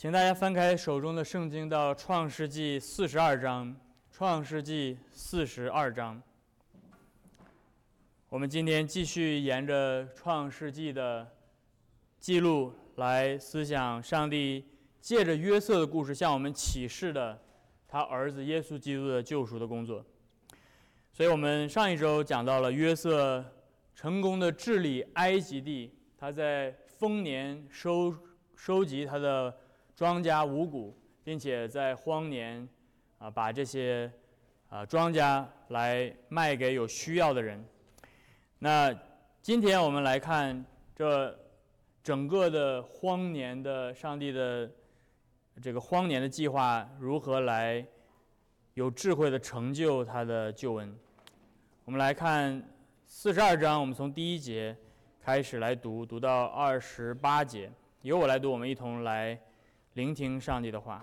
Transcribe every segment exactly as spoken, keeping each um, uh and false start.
请大家翻开手中的圣经到创世纪四十二章。创世纪四十二章，我们今天继续沿着创世纪的记录来思想上帝借着约瑟的故事向我们启示的他儿子耶稣基督的救赎的工作。所以我们上一周讲到了约瑟成功的治理埃及地，他在丰年收收集他的庄稼五谷，并且在荒年啊把这些啊庄稼来卖给有需要的人。那今天我们来看这整个的荒年的上帝的这个荒年的计划如何来有智慧的成就他的救恩。我们来看四十二章，我们从第一节开始来读，读到二十八节，由我来读，我们一同来聆听上帝的话。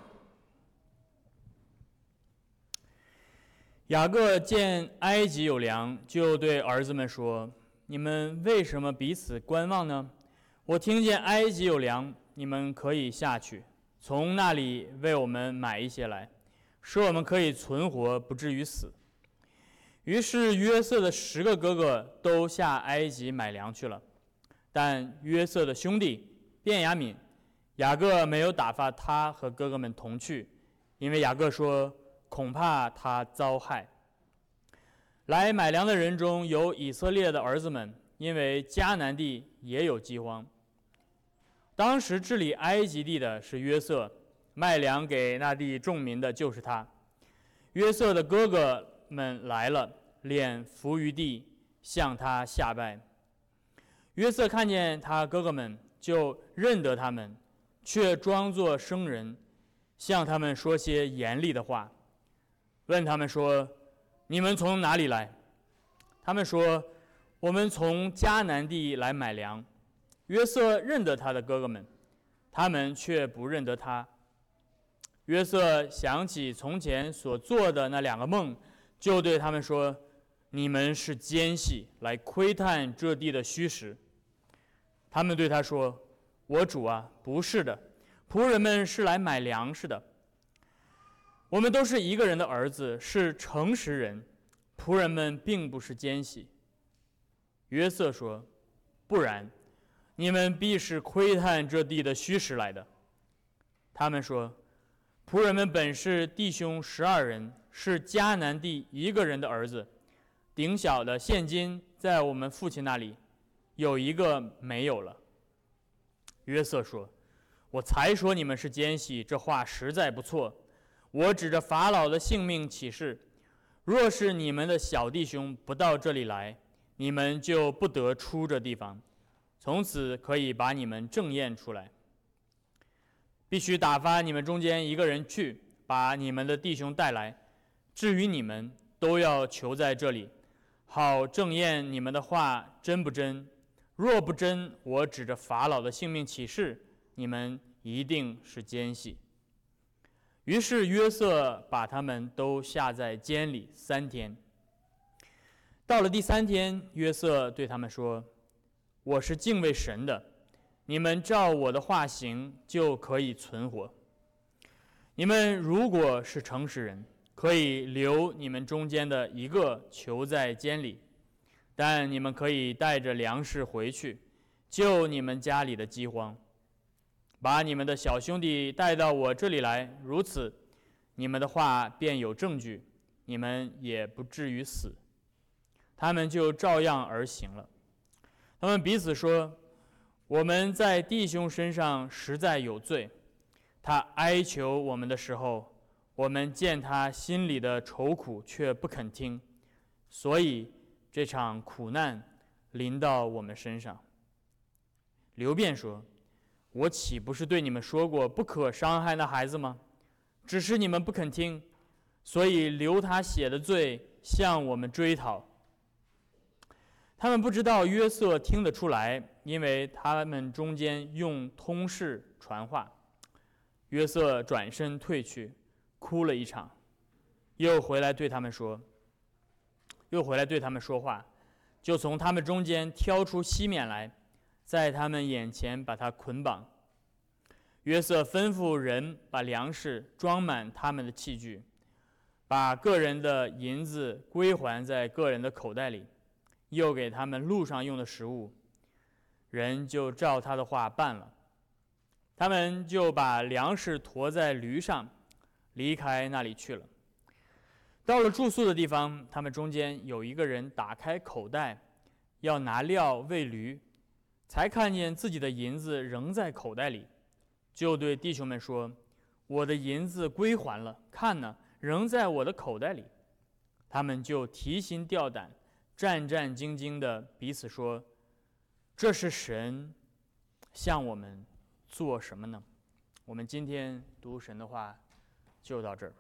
雅各见埃及有粮，就对儿子们说：你们为什么彼此观望呢？我听见埃及有粮，你们可以下去，从那里为我们买一些来，使我们可以存活，不至于死。于是约瑟的十个哥哥都下埃及买粮去了，但约瑟的兄弟便雅悯，雅各没有打发他和哥哥们同去，因为雅各说恐怕他遭害。来买粮的人中有以色列的儿子们，因为迦南地也有饥荒。当时治理埃及地的是约瑟，卖粮给那地众民的就是他。约瑟的哥哥们来了，脸伏于地，向他下拜。约瑟看见他哥哥们，就认得他们，却装作生人，向他们说些严厉的话，问他们说：你们从哪里来？他们说：我们从迦南地来买粮。约瑟认得他的哥哥们，他们却不认得他。约瑟想起从前所做的那两个梦，就对他们说：你们是奸细，来窥探这地的虚实。他们对他说：我主啊，不是的，仆人们是来买粮食的。我们都是一个人的儿子，是诚实人，仆人们并不是奸细。约瑟说：不然，你们必是窥探这地的虚实来的。他们说：仆人们本是弟兄十二人，是迦南地一个人的儿子，顶小的现今在我们父亲那里，有一个没有了。约瑟说：我才说你们是奸细，这话实在不错。我指着法老的性命起誓，若是你们的小弟兄不到这里来，你们就不得出这地方，从此可以把你们正验出来。必须打发你们中间一个人去，把你们的弟兄带来，至于你们，都要求在这里，好正验你们的话真不真。若不真，我指着法老的性命起誓，你们一定是奸细。于是约瑟把他们都下在监里三天。到了第三天，约瑟对他们说：我是敬畏神的，你们照我的话行，就可以存活。你们如果是诚实人，可以留你们中间的一个囚在监里，但你们可以带着粮食回去，救你们家里的饥荒。把你们的小兄弟带到我这里来，如此，你们的话便有证据，你们也不至于死。他们就照样而行了。他们彼此说：我们在弟兄身上实在有罪。他哀求我们的时候，我们见他心里的愁苦，却不肯听，所以这场苦难临到我们身上。流辩说：我岂不是对你们说过，不可伤害那孩子吗？只是你们不肯听，所以流他血的罪向我们追讨。他们不知道约瑟听得出来，因为他们中间用通事传话。约瑟转身退去，哭了一场，又回来对他们说，又回来对他们说话，就从他们中间挑出西缅来，在他们眼前把他捆绑。 约瑟吩咐人把粮食装满他们的器具，把个人的银子归还在个人的口袋里，又给他们路上用的食物。人就照他的话办了。他们就把粮食驮在驴上，离开那里去了。到了住宿的地方，他们中间有一个人打开口袋，要拿料喂驴，才看见自己的银子仍在口袋里，就对弟兄们说：“我的银子归还了，看呢，仍在我的口袋里。”他们就提心吊胆，战战兢兢地彼此说：“这是神向我们做什么呢？”我们今天读神的话就到这儿。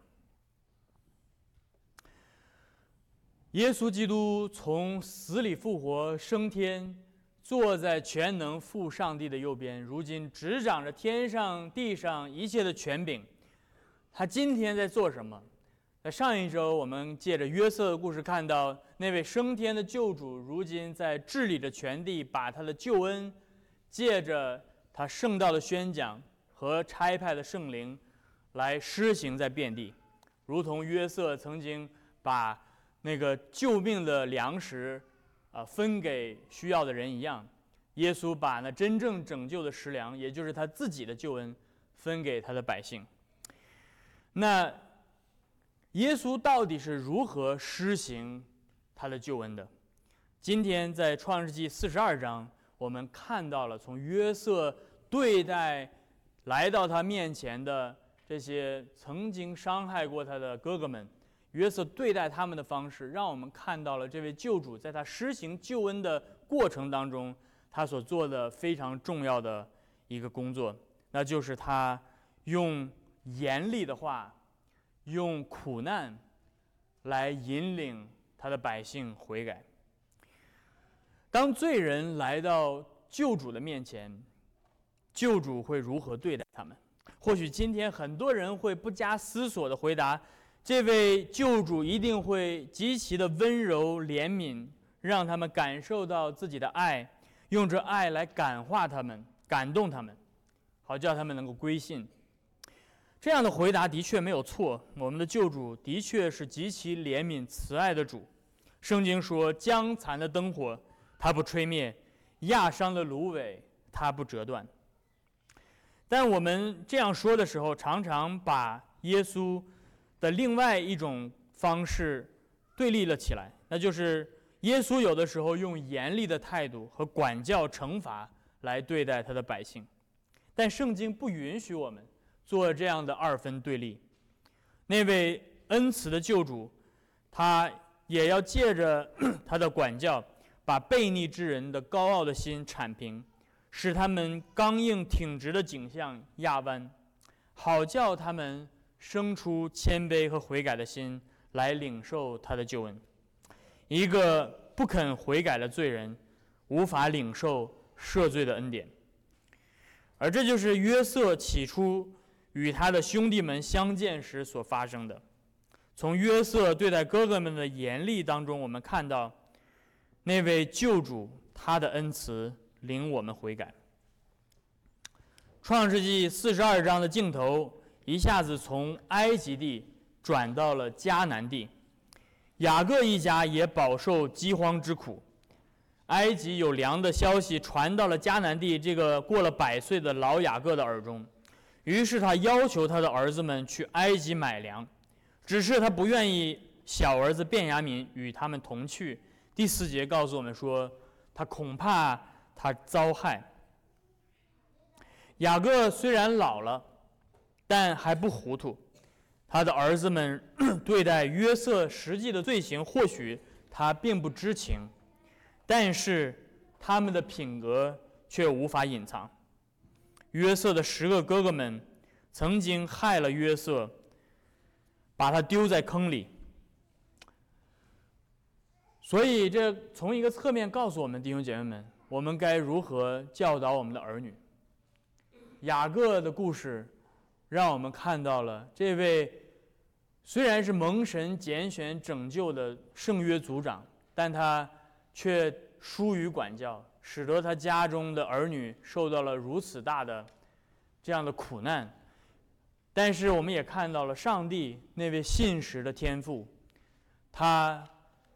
耶稣基督从死里复活升天，坐在全能父上帝的右边，如今执掌着天上地上一切的权柄。他今天在做什么？在上一周我们借着约瑟的故事看到，那位升天的救主如今在治理着全地，把他的救恩借着他圣道的宣讲和差派的圣灵来施行在遍地，如同约瑟曾经把那个救命的粮食啊、呃、分给需要的人一样，耶稣把那真正拯救的食粮，也就是他自己的救恩，分给他的百姓。那耶稣到底是如何施行他的救恩的？今天在创世纪四十二章，我们看到了从约瑟对待来到他面前的这些曾经伤害过他的哥哥们，约瑟对待他们的方式，让我们看到了这位救主在他施行救恩的过程当中，他所做的非常重要的一个工作，那就是他用严厉的话，用苦难来引领他的百姓悔改。当罪人来到救主的面前，救主会如何对待他们？或许今天很多人会不加思索地回答，这位救主一定会极其的温柔怜悯，让他们感受到自己的爱，用这爱来感化他们，感动他们，好叫他们能够归信。这样的回答的确没有错，我们的救主的确是极其怜悯慈爱的主。圣经说，将残的灯火他不吹灭，压伤的芦苇他不折断。但我们这样说的时候，常常把耶稣的另外一种方式对立了起来，那就是耶稣有的时候用严厉的态度和管教惩罚来对待他的百姓，但圣经不允许我们做这样的二分对立。那位恩慈的救主，他也要借着他的管教，把悖逆之人的高傲的心铲平，使他们刚硬挺直的颈项压弯，好叫他们生出谦卑和悔改的心来领受他的救恩。一个不肯悔改的罪人无法领受赦罪的恩典，而这就是约瑟起初与他的兄弟们相见时所发生的。从约瑟对待哥哥们的严厉当中，我们看到那位救主他的恩慈领我们悔改。创世纪四十二章的镜头一下子从埃及地转到了迦南地，雅各一家也饱受饥荒之苦。埃及有粮的消息传到了迦南地这个过了百岁的老雅各的耳中，于是他要求他的儿子们去埃及买粮，只是他不愿意小儿子便雅悯与他们同去。第四节告诉我们说，他恐怕他遭害。雅各虽然老了，但还不糊涂。他的儿子们对待约瑟实际的罪行，或许他并不知情，但是他们的品格却无法隐藏。约瑟的十个哥哥们曾经害了约瑟，把他丢在坑里。所以这从一个侧面告诉我们，弟兄姐妹们，我们该如何教导我们的儿女。雅各的故事让我们看到了这位虽然是蒙神拣选拯救的圣约族长，但他却疏于管教，使得他家中的儿女受到了如此大的这样的苦难，但是我们也看到了上帝那位信实的天父，他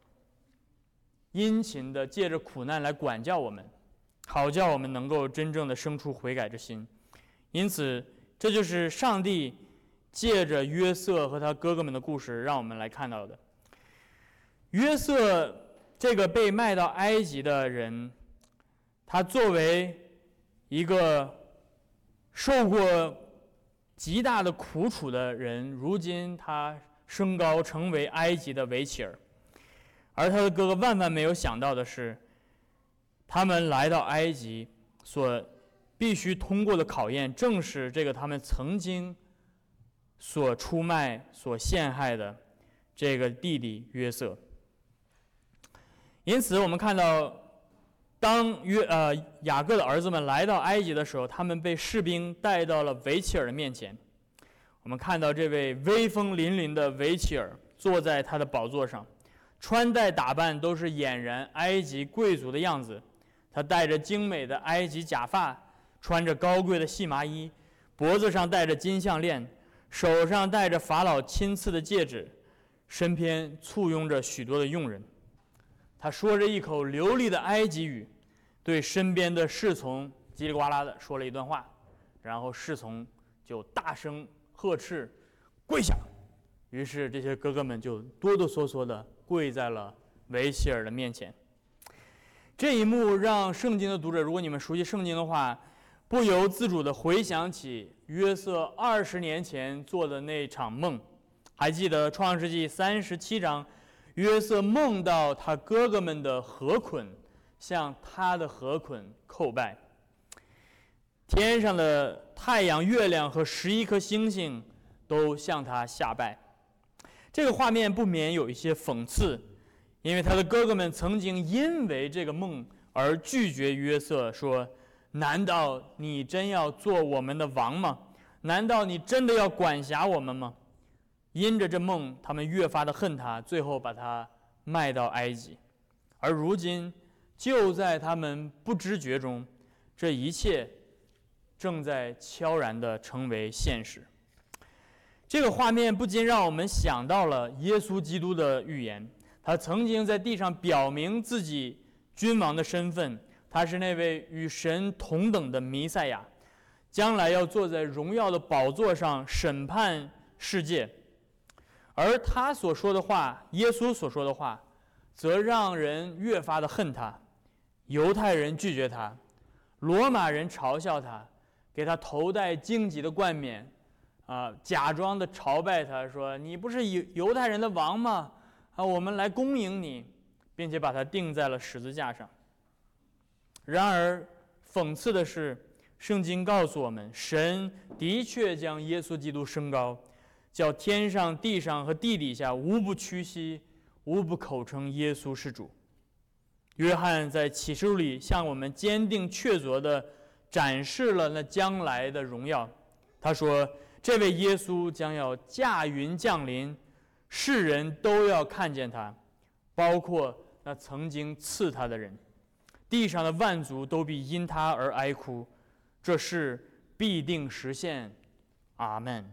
殷勤的借着苦难来管教我们，好叫我们能够真正的生出悔改之心。因此，这就是上帝借着约瑟和他哥哥们的故事让我们来看到的。约瑟这个被卖到埃及的人，他作为一个受过极大的苦楚的人，如今他升高成为埃及的维齐尔。而他的哥哥万万没有想到的是，他们来到埃及所必须通过的考验，正是这个他们曾经所出卖、所陷害的这个弟弟约瑟。因此，我们看到，当约呃雅各的儿子们来到埃及的时候，他们被士兵带到了维齐尔的面前。我们看到这位威风凛凛的维齐尔坐在他的宝座上，穿戴打扮都是俨然埃及贵族的样子。他戴着精美的埃及假发，穿着高贵的细麻衣，脖子上戴着金项链，手上戴着法老亲赐的戒指，身边簇拥着许多的佣人。他说着一口流利的埃及语，对身边的侍从叽里呱啦的说了一段话，然后侍从就大声呵斥：“跪下！”于是这些哥哥们就哆哆嗦嗦地跪在了维齐尔的面前。这一幕让圣经的读者，如果你们熟悉圣经的话，不由自主地回想起约瑟二十年前做的那场梦。还记得创世纪三十七章，约瑟梦到他哥哥们的河捆向他的河捆叩拜，天上的太阳、月亮和十一颗星星都向他下拜。这个画面不免有一些讽刺，因为他的哥哥们曾经因为这个梦而拒绝约瑟，说：“难道你真要做我们的王吗？难道你真的要管辖我们吗？”因着这梦，他们越发的恨他，最后把他卖到埃及。而如今，就在他们不知觉中，这一切正在悄然地成为现实。这个画面不禁让我们想到了耶稣基督的预言，他曾经在地上表明自己君王的身份，他是那位与神同等的弥赛亚，将来要坐在荣耀的宝座上审判世界。而他所说的话，耶稣所说的话，则让人越发的恨他。犹太人拒绝他，罗马人嘲笑他，给他头戴荆棘的冠冕，啊，假装的朝拜他，说：“你不是犹犹太人的王吗？啊，我们来恭迎你，并且把他钉在了十字架上。”然而，讽刺的是，圣经告诉我们，神的确将耶稣基督升高，叫天上、地上和地底下无不屈膝，无不口称耶稣是主。约翰在启示录里向我们坚定确凿地展示了那将来的荣耀。他说：“这位耶稣将要驾云降临，世人都要看见他，包括那曾经刺他的人。地上的万族都必因他而哀哭，这事必定实现。阿们。”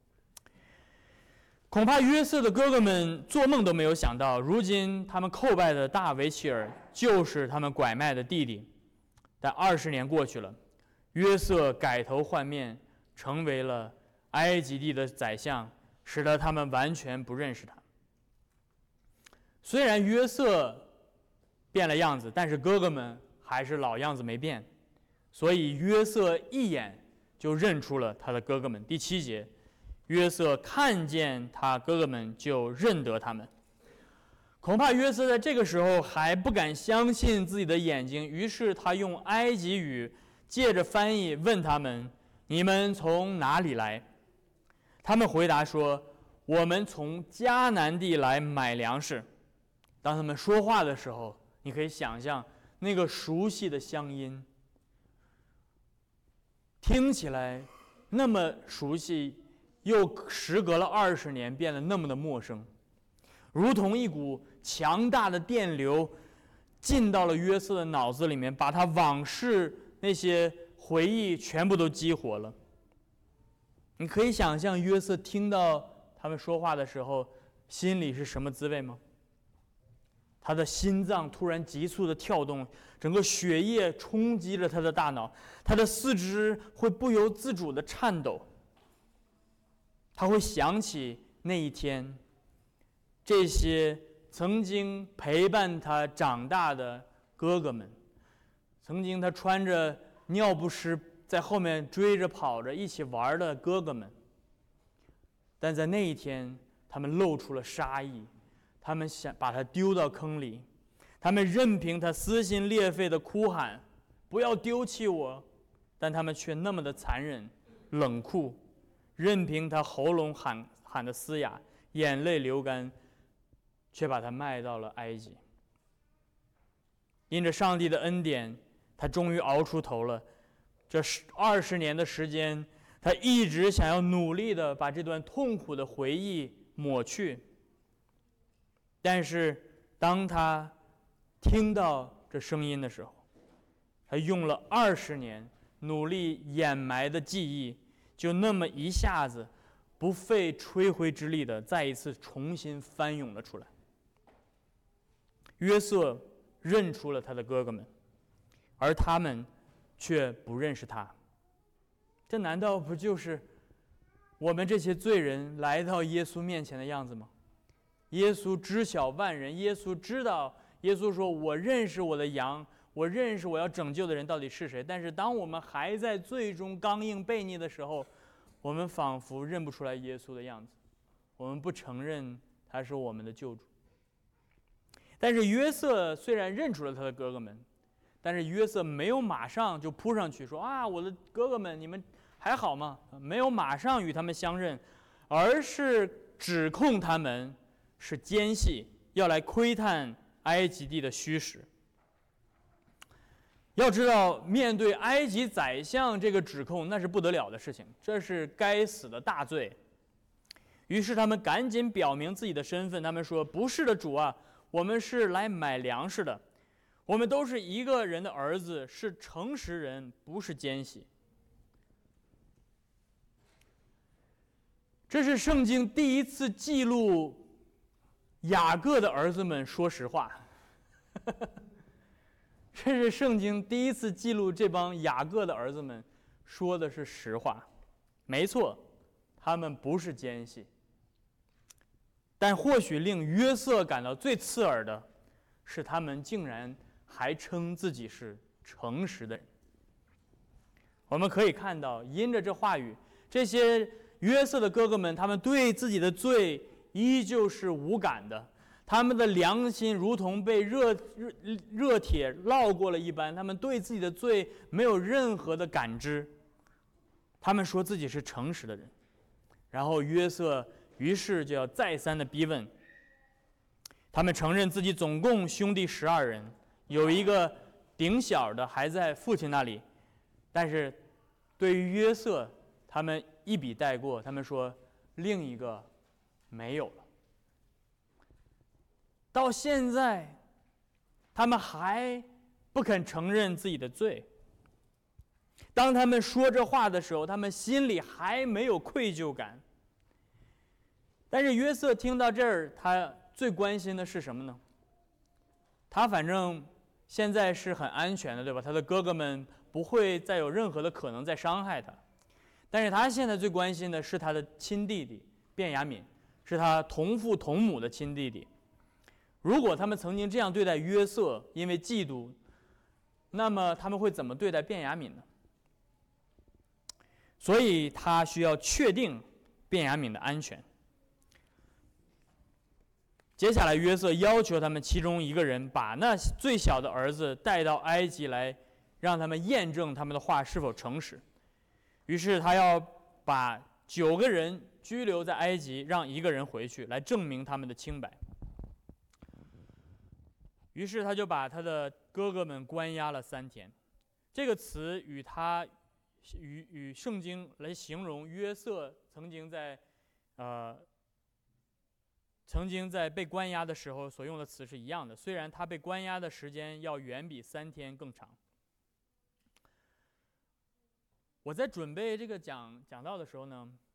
恐怕约瑟的哥哥们做梦都没有想到，如今他们叩拜的大维齐尔就是他们拐卖的弟弟。但二十年过去了，约瑟改头换面，成为了埃及地的宰相，使得他们完全不认识他。虽然约瑟变了样子，但是哥哥们还是老样子没变，所以约瑟一眼就认出了他的哥哥们。第七节，约瑟看见他哥哥们就认得他们。恐怕约瑟在这个时候还不敢相信自己的眼睛，于是他用埃及语借着翻译问他们：“你们从哪里来？”他们回答说：“我们从迦南地来买粮食。”当他们说话的时候，你可以想象那个熟悉的乡音，听起来那么熟悉，又时隔了二十年变得那么的陌生，如同一股强大的电流进到了约瑟的脑子里面，把他往事那些回忆全部都激活了。 你可以想象约瑟听到他们说话的时候，心里是什么滋味吗？他的心脏突然急速的跳动，整个血液冲击着他的大脑，他的四肢会不由自主的颤抖。他会想起那一天，这些曾经陪伴他长大的哥哥们，曾经他穿着尿不湿在后面追着跑着一起玩的哥哥们，但在那一天，他们露出了杀意，他们想把他丢到坑里，他们任凭他撕心裂肺的哭喊：“不要丢弃我！”但他们却那么的残忍、冷酷，任凭他喉咙喊喊得嘶哑，眼泪流干，却把他卖到了埃及。因着上帝的恩典，他终于熬出头了。这二十年的时间，他一直想要努力的把这段痛苦的回忆抹去。但是当他听到这声音的时候，他用了二十年努力掩埋的记忆，就那么一下子不费吹灰之力的再一次重新翻涌了出来。约瑟认出了他的哥哥们，而他们却不认识他。这难道不就是我们这些罪人来到耶稣面前的样子吗？耶稣知晓万人，耶稣知道，耶稣说：“我认识我的羊，我认识我要拯救的人到底是谁。”但是当我们还在最终刚硬悖逆的时候，我们仿佛认不出来耶稣的样子，我们不承认他是我们的救主。但是约瑟虽然认出了他的哥哥们，但是约瑟没有马上就扑上去说：“啊，我的哥哥们，你们还好吗？”没有马上与他们相认，而是指控他们是奸细，要来窥探埃及地的虚实。要知道，面对埃及宰相这个指控，那是不得了的事情，这是该死的大罪。于是他们赶紧表明自己的身份，他们说：“不是的，主啊，我们是来买粮食的，我们都是一个人的儿子，是诚实人，不是奸细。”这是圣经第一次记录雅各的儿子们说实话。这是圣经第一次记录这帮雅各的儿子们说的是实话。没错，他们不是奸细。但或许令约瑟感到最刺耳的是，他们竟然还称自己是诚实的人。我们可以看到，因着这话语，这些约瑟的哥哥们，他们对自己的罪依旧是无感的，他们的良心如同被热热热铁烙过了一般，他们对自己的罪没有任何的感知。他们说自己是诚实的人，然后约瑟于是就要再三的逼问。他们承认自己总共兄弟十二人，有一个顶小的还在父亲那里，但是对于约瑟，他们一笔带过，他们说另一个没有了。到现在，他们还不肯承认自己的罪。当他们说这话的时候，他们心里还没有愧疚感。但是约瑟听到这儿，他最关心的是什么呢？他反正现在是很安全的，对吧？他的哥哥们不会再有任何的可能再伤害他。但是他现在最关心的是他的亲弟弟便雅悯，是他同父同母的亲弟弟。如果他们曾经这样对待约瑟，因为嫉妒，那么他们会怎么对待便雅悯呢？所以他需要确定便雅悯的安全。接下来，约瑟要求他们其中一个人把那最小的儿子带到埃及来，让他们验证他们的话是否诚实。于是他要把九个人拘留在埃及，让一个人回去，来证明他们的清白。于是他就把他的哥哥们关押了三天。这个词与他与与圣经来形容约瑟曾经在呃曾经在被关押的时候所用的词是一样的，虽然他被关押的时间要远比三天更长。我在准备这个讲讲道的时候呢，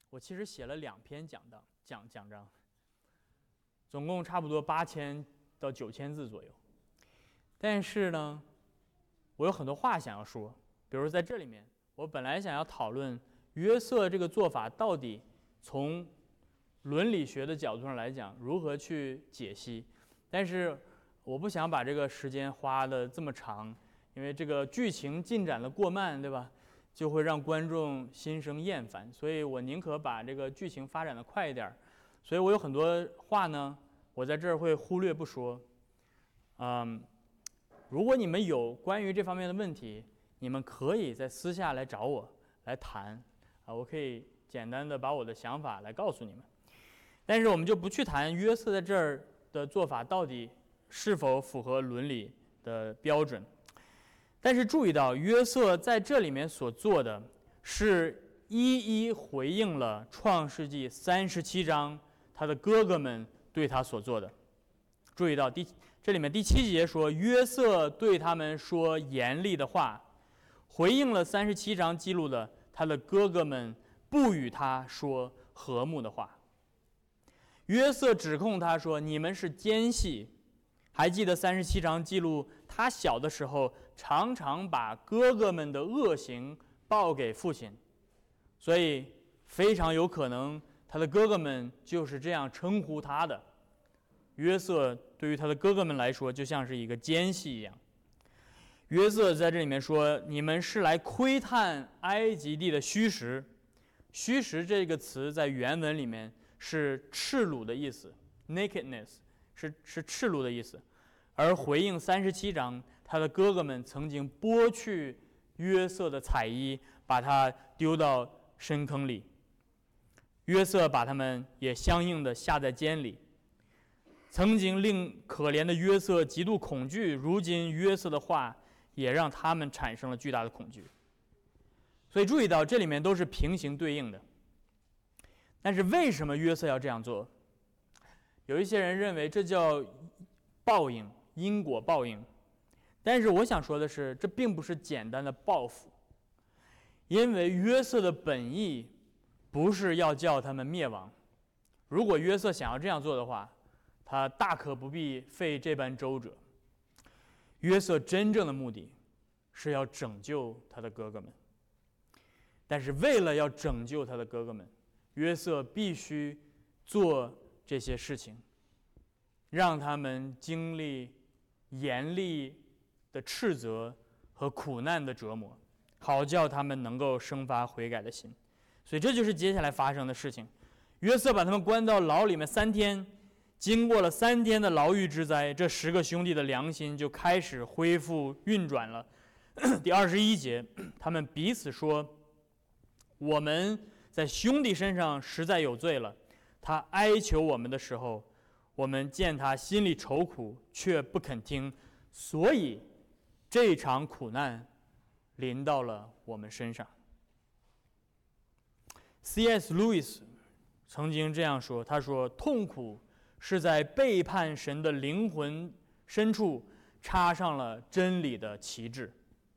我其实写了两篇讲档讲讲章，总共差不多八千到九千字左右。但是呢，我有很多话想要说，比如在这里面，我本来想要讨论约瑟这个做法到底从伦理学的角度上来讲如何去解析，但是我不想把这个时间花的这么长，因为这个剧情进展的过慢，对吧？就会让观众心生厌烦，所以我宁可把这个剧情发展的快一点。所以我有很多话呢，我在这儿会忽略不说。嗯，如果你们有关于这方面的问题，你们可以在私下来找我来谈啊，我可以简单的把我的想法来告诉你们。但是我们就不去谈约瑟在这儿的做法到底是否符合伦理的标准。但是注意到，约瑟在这里面所做的是一一回应了创世纪三十七章他的哥哥们对他所做的。注意到第这里面第七节说，约瑟对他们说严厉的话，回应了三十七章记录的他的哥哥们不与他说和睦的话。约瑟指控他说，你们是奸细。还记得三十七章记录他小的时候常常把哥哥们的恶行报给父亲，所以非常有可能他的哥哥们就是这样称呼他的。约瑟对于他的哥哥们来说就像是一个奸细一样。约瑟在这里面说，你们是来窥探埃及地的虚实。虚实这个词在原文里面是赤裸的意思 nakedness， 是, 是赤裸的意思。而回应三十七章，他的哥哥们曾经剥去约瑟的彩衣，把他丢到深坑里。约瑟把他们也相应的下在监里。曾经令可怜的约瑟极度恐惧，如今约瑟的话也让他们产生了巨大的恐惧。所以注意到这里面都是平行对应的。但是为什么约瑟要这样做？有一些人认为这叫报应，因果报应。但是我想说的是，这并不是简单的报复，因为约瑟的本意不是要叫他们灭亡。如果约瑟想要这样做的话，他大可不必费这般周折。约瑟真正的目的是要拯救他的哥哥们，但是为了要拯救他的哥哥们，约瑟必须做这些事情，让他们经历严厉的斥责和苦难的折磨，好叫他们能够生发悔改的心。所以这就是接下来发生的事情。约瑟把他们关到牢里面三天，经过了三天的牢狱之灾，这十个兄弟的良心就开始恢复运转了。第二十一节，他们彼此说，我们在兄弟身上实在有罪了。他哀求我们的时候，我们见他心里愁苦，却不肯听，所以这场苦难临到了我们身上。C S Lewis 曾经这样说，他说，痛苦是在背叛神的灵魂深处插上了真理的旗帜。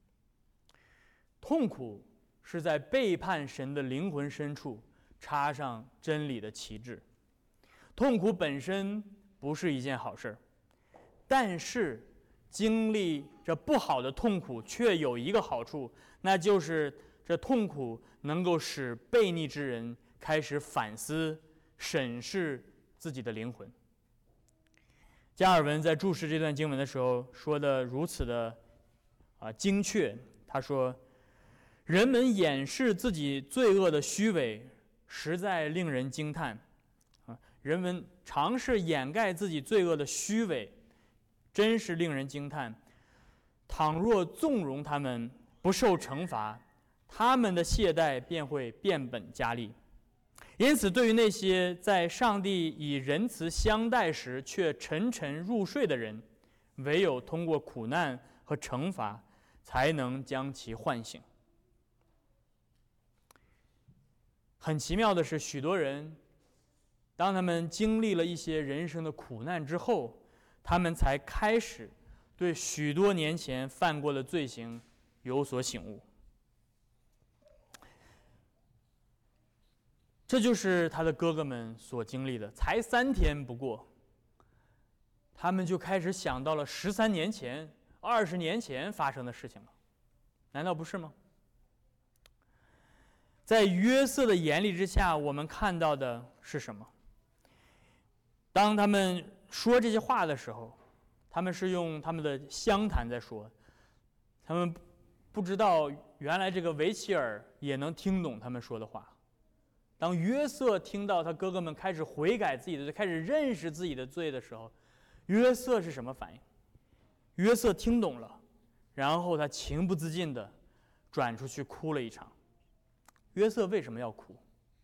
痛苦是在背叛神的灵魂深处插上真理的旗帜。痛苦本身不是一件好事，但是经历这不好的痛苦却有一个好处，那就是这痛苦能够使悖逆之人开始反思审视自己的灵魂。加尔文在注释这段经文的时候说的如此的啊精确，他说，人们掩饰自己罪恶的虚伪实在令人惊叹啊！人们尝试掩盖自己罪恶的虚伪，真是令人惊叹。倘若纵容他们不受惩罚，他们的懈怠便会变本加厉。因此，对于那些在上帝以仁慈相待时却沉沉入睡的人，唯有通过苦难和惩罚，才能将其唤醒。很奇妙的是，许多人当他们经历了一些人生的苦难之后，他们才开始对许多年前犯过的罪行有所醒悟。 这就是他的哥哥们所经历的，才三天不过，他们就开始想到了十三年前、二十年前发生的事情了，难道不是吗？在约瑟的严厉之下，我们看到的是什么？当他们说这些话的时候，他们是用他们的乡谈在说，他们不知道原来这个维齐尔也能听懂他们说的话。当约瑟听到他哥哥们开始悔改自己的罪，开始认识自己的罪的时候，约瑟是什么反应？约瑟听懂了，然后他情不自禁地转出去哭了一场。约瑟为什么要哭？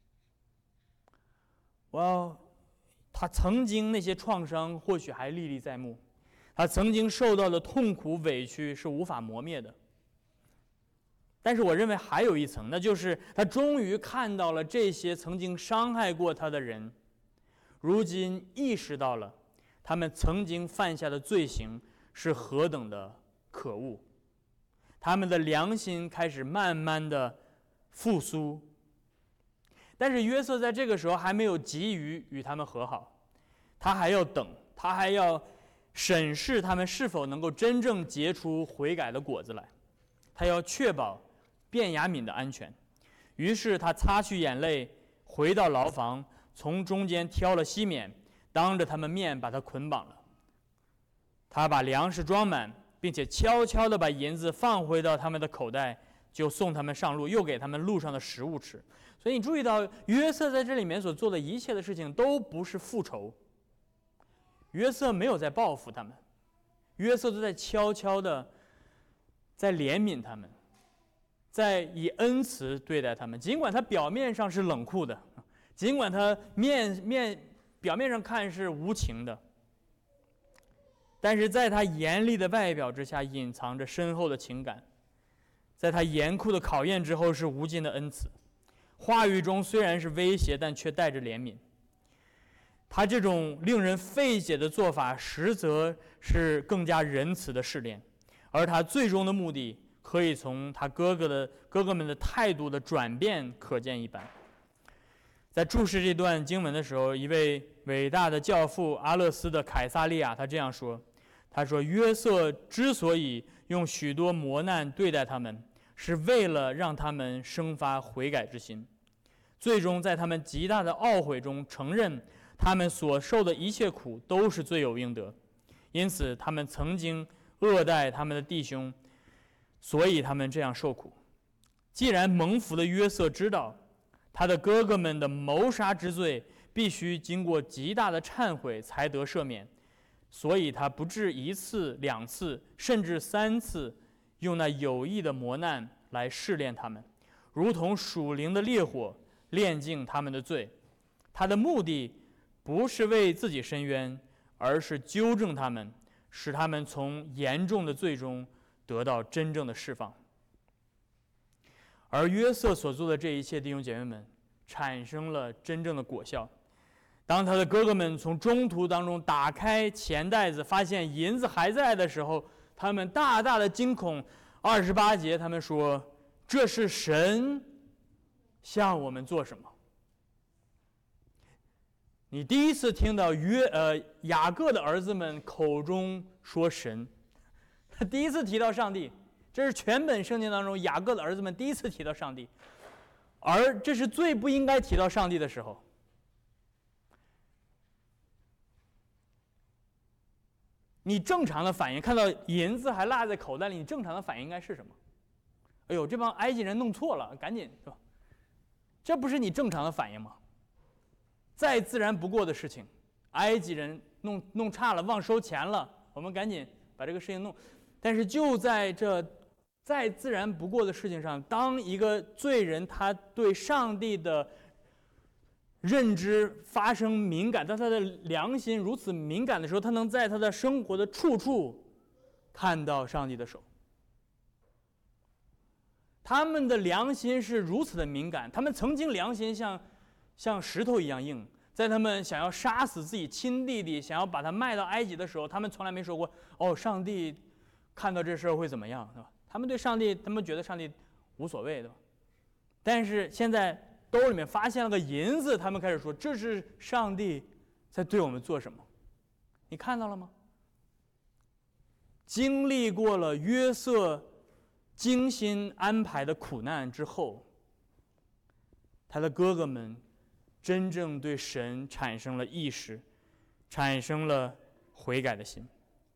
我，他曾经那些创伤或许还历历在目，他曾经受到的痛苦委屈是无法磨灭的。但是我认为还有一层，那就是他终于看到了这些曾经伤害过他的人，如今意识到了他们曾经犯下的罪行是何等的可恶，他们的良心开始慢慢的复苏。但是约瑟在这个时候还没有急于与他们和好，他还要等，他还要审视他们是否能够真正结出悔改的果子来，他要确保便雅悯的安全。于是他擦去眼泪，回到牢房，从中间挑了西缅，当着他们面把他捆绑了。他把粮食装满，并且悄悄地把银子放回到他们的口袋，就送他们上路，又给他们路上的食物吃。所以你注意到约瑟在这里面所做的一切的事情都不是复仇，约瑟没有在报复他们，约瑟都在悄悄的在怜悯他们，在以恩慈对待他们。尽管他表面上是冷酷的，尽管他面面表面上看是无情的，但是在他严厉的外表之下隐藏着深厚的情感，在他严酷的考验之后是无尽的恩慈。话语中虽然是威胁，但却带着怜悯。他这种令人费解的做法，实则是更加仁慈的试炼，而他最终的目的，可以从他哥哥的哥哥们的态度的转变可见一斑。在注释这段经文的时候，一位伟大的教父阿勒斯的凯撒利亚，他这样说：他说，约瑟之所以用许多磨难对待他们，是为了让他们生发悔改之心，最终在他们极大的懊悔中承认他们所受的一切苦都是罪有应得，因此他们曾经恶待他们的弟兄，所以他们这样受苦。既然蒙福的约瑟知道他的哥哥们的谋杀之罪必须经过极大的忏悔才得赦免，所以他不止一次两次甚至三次用那有益的磨难来试炼他们，如同属灵的烈火炼净他们的罪。他的目的不是为自己伸冤，而是纠正他们，使他们从严重的罪中得到真正的释放。而约瑟所做的这一切，弟兄姐妹们，产生了真正的果效。当他的哥哥们从中途当中打开钱袋子，发现银子还在的时候，他们大大的惊恐。二十八节他们说，这是神向我们做什么？你第一次听到约呃雅各的儿子们口中说神，他第一次提到上帝，这是全本圣经当中雅各的儿子们第一次提到上帝，而这是最不应该提到上帝的时候。你正常的反应，看到银子还落在口袋里，你正常的反应应该是什么？哎呦，这帮埃及人弄错了，赶紧，是吧？这不是你正常的反应吗？再自然不过的事情，埃及人弄弄差了，忘收钱了，我们赶紧把这个事情弄。但是就在这再自然不过的事情上，当一个罪人他对上帝的认知发生敏感，当他的良心如此敏感的时候，他能在他的生活的处处看到上帝的手。他们的良心是如此的敏感，他们曾经良心像像石头一样硬，在他们想要杀死自己亲弟弟，想要把他卖到埃及的时候，他们从来没说过哦，上帝看到这事儿会怎么样，对吧？他们对上帝，他们觉得上帝无所谓，对吧？但是现在兜里面发现了个银子，他们开始说这是上帝在对我们做什么？你看到了吗？经历过了约瑟精心安排的苦难之后，他的哥哥们真正对神产生了意识，产生了悔改的心。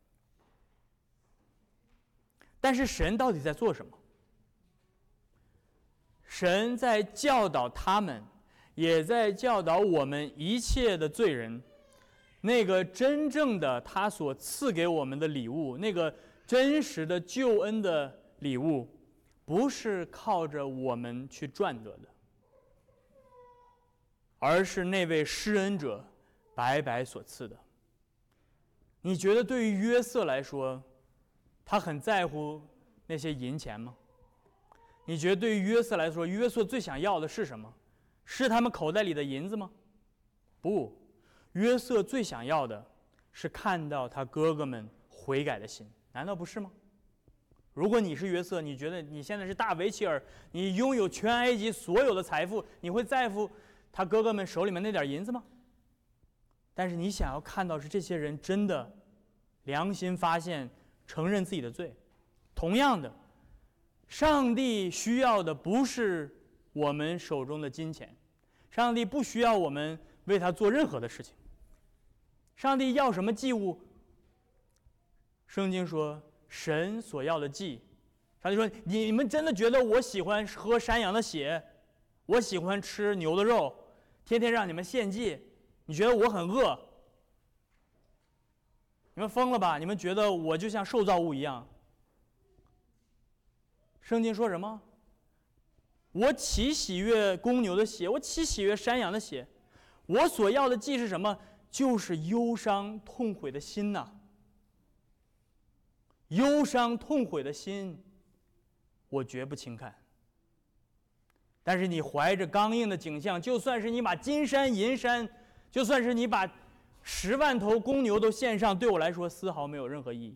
但是神到底在做什么？神在教导他们，也在教导我们一切的罪人，那个真正的他所赐给我们的礼物，那个真实的救恩的礼物，不是靠着我们去赚得的，而是那位施恩者白白所赐的。你觉得对于约瑟来说，他很在乎那些银钱吗？你觉得对于约瑟来说，约瑟最想要的是什么？是他们口袋里的银子吗？不，约瑟最想要的是看到他哥哥们悔改的心，难道不是吗？如果你是约瑟，你觉得你现在是大维齐尔，你拥有全埃及所有的财富，你会在乎他哥哥们手里面那点银子吗？但是你想要看到是这些人真的良心发现，承认自己的罪。同样的，上帝需要的不是我们手中的金钱，上帝不需要我们为他做任何的事情。上帝要什么祭物？圣经说神所要的祭。上帝说你们真的觉得我喜欢喝山羊的血，我喜欢吃牛的肉，天天让你们献祭，你觉得我很饿？你们疯了吧？你们觉得我就像受造物一样？圣经说什么？我岂喜悦公牛的血，我岂喜悦山羊的血？我所要的祭是什么？就是忧伤痛悔的心呐、啊！忧伤痛悔的心，我绝不轻看。但是你怀着刚硬的景象，就算是你把金山银山，就算是你把十万头公牛都献上，对我来说丝毫没有任何意义。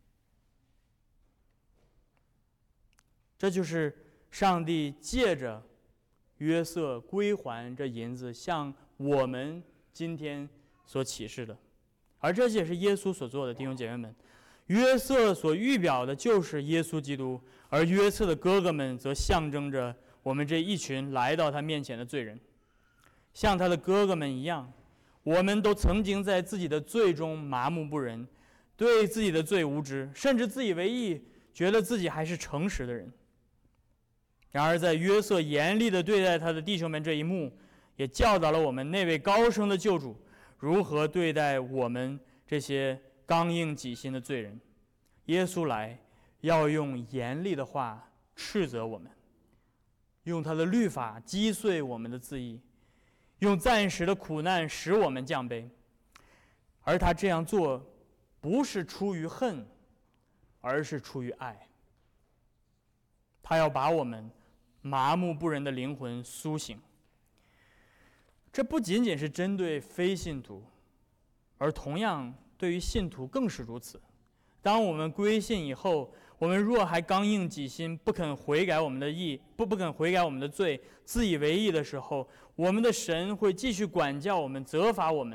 这就是上帝借着约瑟归还这银子，向我们今天所启示的，而这也是耶稣所做的。弟兄姐妹们，约瑟所预表的就是耶稣基督，而约瑟的哥哥们则象征着我们这一群来到他面前的罪人。像他的哥哥们一样，我们都曾经在自己的罪中麻木不仁，对自己的罪无知，甚至自以为义，觉得自己还是诚实的人。然而在约瑟严厉地对待他的弟兄们这一幕，也教导了我们那位高升的救主如何对待我们这些刚硬己心的罪人。耶稣来要用严厉的话斥责我们，用他的律法击碎我们的自义，用暂时的苦难使我们降卑。而他这样做不是出于恨，而是出于爱。他要把我们麻木不仁的灵魂苏醒。这不仅仅是针对非信徒，而同样对于信徒更是如此。当我们归信以后，我们若还刚硬己心，不肯悔改我们的义，不不肯悔改我们的罪，自以为义的时候，我们的神会继续管教我们，责罚我们。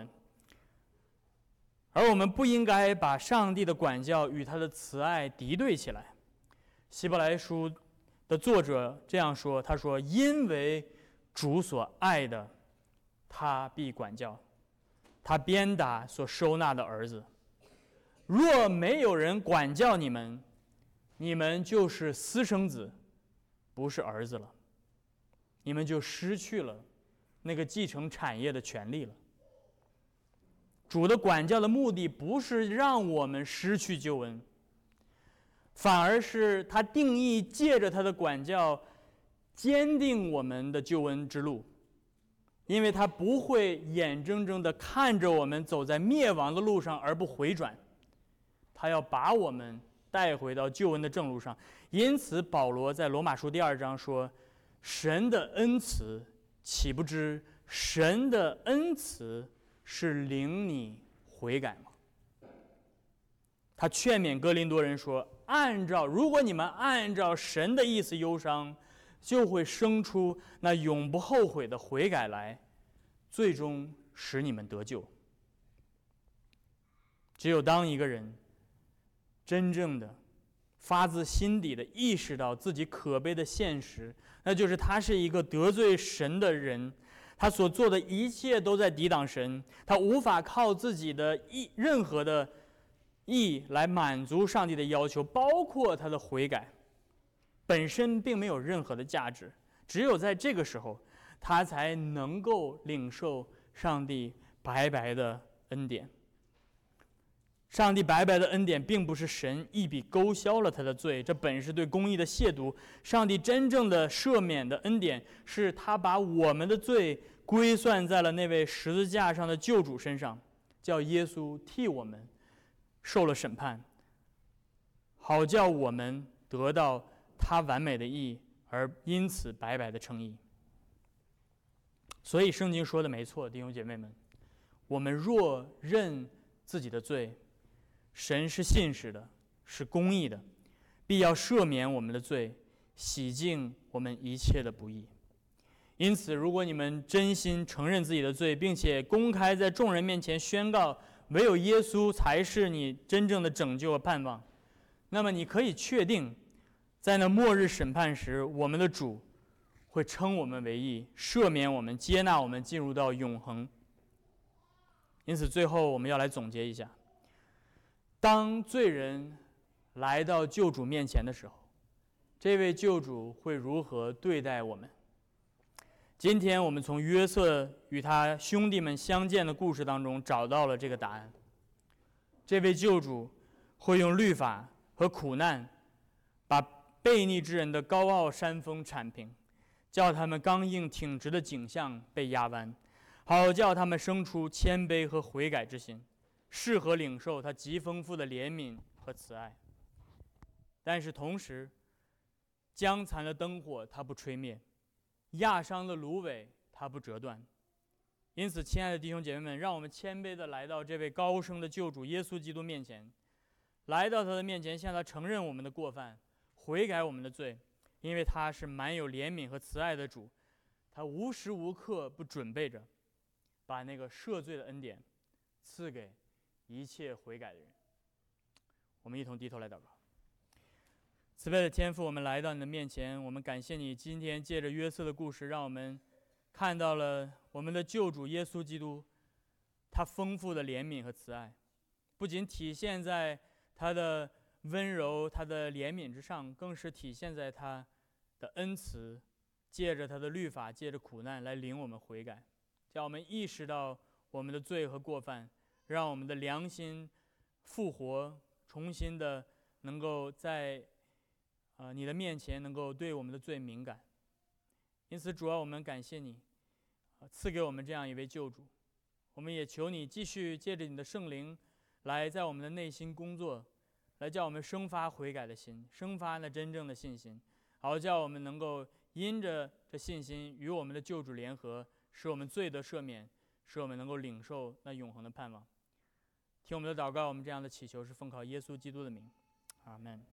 而我们不应该把上帝的管教与他的慈爱敌对起来。希伯来书的作者这样说，他说：因为主所爱的，他必管教，他鞭打所收纳的儿子。若没有人管教你们，你们就是私生子，不是儿子了，你们就失去了那个继承产业的权利了。主的管教的目的不是让我们失去救恩，反而是他定义借着他的管教坚定我们的救恩之路，因为他不会眼睁睁地看着我们走在灭亡的路上而不回转，他要把我们带回到救恩的正路上。因此保罗在罗马书第二章说，神的恩慈岂不知神的恩慈是领你悔改吗？他劝勉哥林多人说，按照如果你们按照神的意思忧伤， 就会生出那永不后悔的悔改来，最终使你们得救。只有当一个人真正的发自心底的意识到自己可悲的现实，那就是他是一个得罪神的人，他所做的一切都在抵挡神，他无法靠自己的义任何的义来满足上帝的要求，包括他的悔改本身并没有任何的价值。只有在这个时候，他才能够领受上帝白白的恩典。上帝白白的恩典并不是神一笔勾销了他的罪，这本是对公义的亵渎。上帝真正的赦免的恩典，是他把我们的罪归算在了那位十字架上的救主身上，叫耶稣替我们受了审判，好叫我们得到他完美的义，而因此白白的称义。所以圣经说的没错，弟兄姐妹们，我们若认自己的罪，神是信实的，是公义的，必要赦免我们的罪，洗净我们一切的不义。因此，如果你们真心承认自己的罪，并且公开在众人面前宣告唯有耶稣才是你真正的拯救和盼望，那么你可以确定，在那末日审判时，我们的主会称我们为义，赦免我们，接纳我们，进入到永恒。因此，最后我们要来总结一下，当罪人来到救主面前的时候，这位救主会如何对待我们？今天我们从约瑟与他兄弟们相见的故事当中找到了这个答案。这位救主会用律法和苦难，把悖逆之人的高傲山峰铲平，叫他们刚硬挺直的颈项被压弯，好叫他们生出谦卑和悔改之心，适合领受他极丰富的怜悯和慈爱。但是同时，将残的灯火他不吹灭，压伤的芦苇他不折断。因此，亲爱的弟兄姐妹们，让我们谦卑地来到这位高升的救主耶稣基督面前，来到他的面前，向他承认我们的过犯，悔改我们的罪，因为他是满有怜悯和慈爱的主，他无时无刻不准备着把那个赦罪的恩典赐给一切悔改的人。我们一同低头来祷告。慈悲的天父，我们来到你的面前，我们感谢你今天借着约瑟的故事，让我们看到了我们的救主耶稣基督他丰富的怜悯和慈爱，不仅体现在他的温柔他的怜悯之上，更是体现在他的恩慈，借着他的律法，借着苦难来领我们悔改，叫我们意识到我们的罪和过犯，让我们的良心复活，重新的能够在呃你的面前能够对我们的罪敏感。因此主要我们感谢你，呃、赐给我们这样一位救主。我们也求你继续借着你的圣灵来在我们的内心工作，来叫我们生发悔改的心，生发那真正的信心，好叫我们能够因着这信心与我们的救主联合，使我们罪得赦免，使我们能够领受那永恒的盼望。听我们的祷告，我们这样的祈求是奉靠耶稣基督的名，阿们。